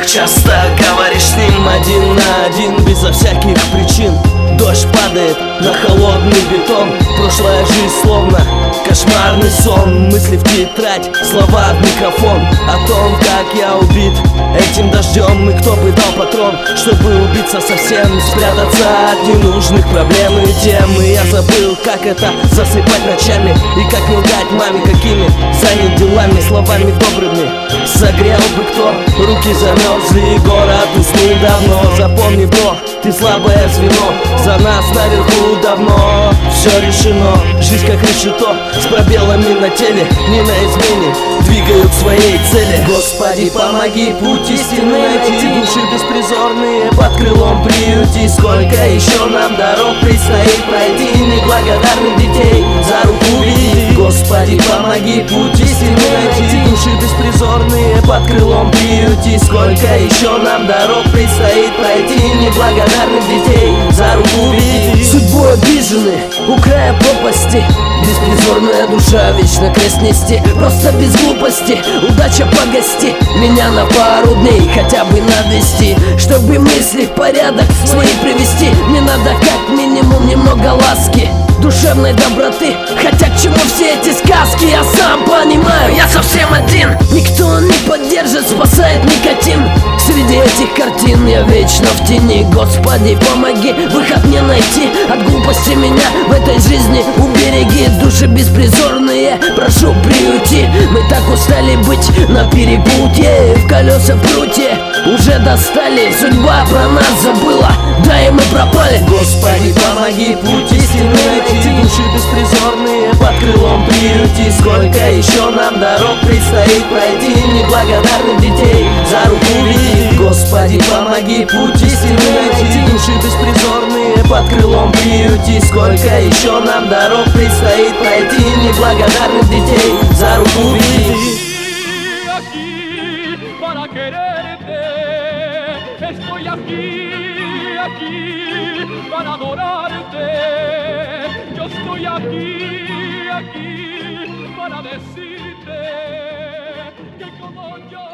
Как часто говоришь с ним один на один, безо всяких причин. Дождь падает на холодный бетон. Прошлая жизнь словно кошмарный сон. Мысли в тетрадь, слова в микрофон о том, как я убит этим дождем. И кто бы дал патрон, чтобы убиться совсем, спрятаться от ненужных проблем и тем. И я забыл, как это засыпать ночами, и как не лгать маме, какими занят делами, словами добрыми. Согрел бы кто, руки замерзли, город уснул давно. Запомни, бро, ты слабое звено, за нас наверху давно все решено. Жизнь как решето, с пробелами на теле, не на измене, двигают к своей цели. Господи, помоги путь истины найти, души беспризорные под крылом приюти. Сколько еще нам дорог предстоит пройти, неблагодарных детей за руку веди. Господи, помоги путь истины найти, души беспризорные под крылом приюти. Сколько еще нам дорог предстоит пройти, неблагодарных детей за руку веди. Судьбой обижены у края пропасти, беспризорная душа вечно крест нести. Просто без глупости, удача погости, меня на пару дней хотя бы навести, чтобы мысли в порядок свои привести. Мне надо как минимум немного ласки, душевной доброты. Хотя к чему все эти сказки, я сам понимаю, я совсем один. Никто не поддержит, спасает никотин. Среди этих картин я вечно в тени. Господи, помоги выход мне найти от глупости меня в этой жизни убереги. Души беспризорные, прошу приюти. Мы так устали быть на перепутье, в колеса прутья уже достали. Судьба про нас забыла, да и мы пропали. Господи, помоги путь истины найти, души беспризорные под крылом приюти. Сколько еще нам дорог предстоит пройти, неблагодарных детей за руку веди. Господи, помоги путь истины найти, души беспризорные под крылом приюти. Сколько еще нам дорог предстоит пройти, неблагодарных детей за руку веди. Estoy aquí para adorarte. Yo estoy aquí para decirte que como yo